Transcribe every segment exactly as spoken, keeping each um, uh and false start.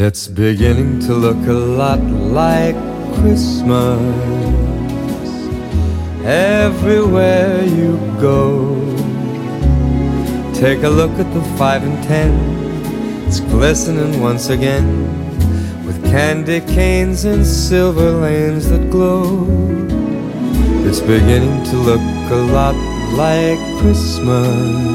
It's beginning to look a lot like Christmas everywhere you go. Take a look at the five and ten, it's glistening once again with candy canes and silver lanes that glow. It's beginning to look a lot like Christmas.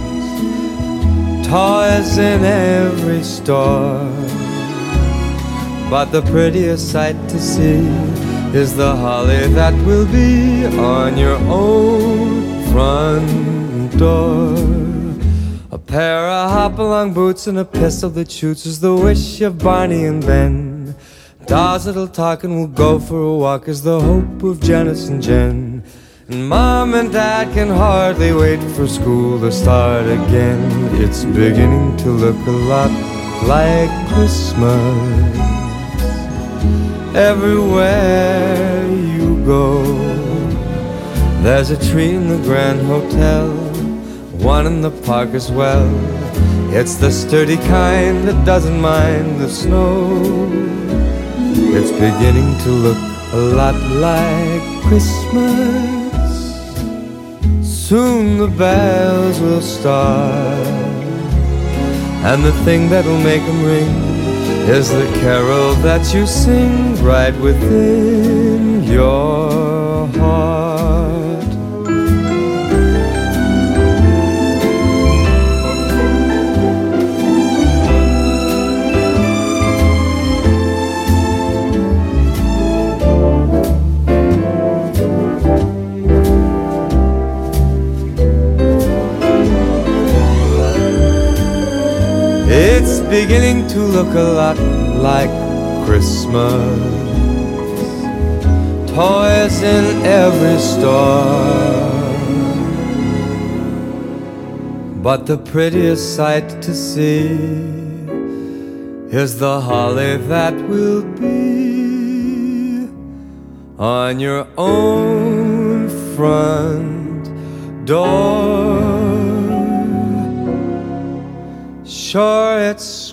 Toys in every store, but the prettiest sight to see is the holly that will be on your own front door. A pair of hop-along boots and a pistol that shoots is the wish of Barney and Ben. Dolls that'll talk and will go for a walk is the hope of Janice and Jen. And Mom and Dad can hardly wait for school to start again. It's beginning to look a lot like Christmas everywhere you go. There's a tree in the Grand Hotel, one in the park as well. It's the sturdy kind that doesn't mind the snow. It's beginning to look a lot like Christmas. Soon the bells will start, and the thing that'll make them ring is the carol that you sing right within your heart. It's beginning to look a lot like Christmas. Toys in every store, but the prettiest sight to see is the holly that will be on your own front door. Sure, it's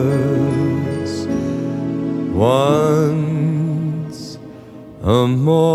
Christmas once a more.